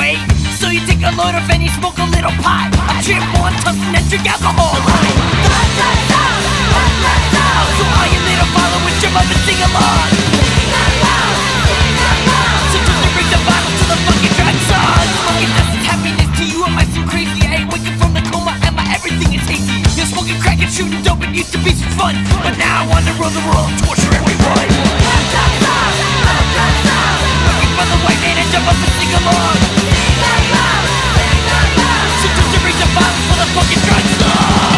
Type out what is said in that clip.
weight. So you take a load of and you smoke a little pot. I drink one, toast and then drink alcohol. So all you little followers jump up and sing along. So just to bring the bottle to the fucking drag song. Smoking dust is happiness to you, am I so crazy? I ain't waking from the coma and my everything is hazy. You're smoking crack and shooting dope, it used to be some fun, but now I wanna rule the world and torture everyone. Looking for the white man and jump up and sing along. So just to bring the bottle for the fucking drug song.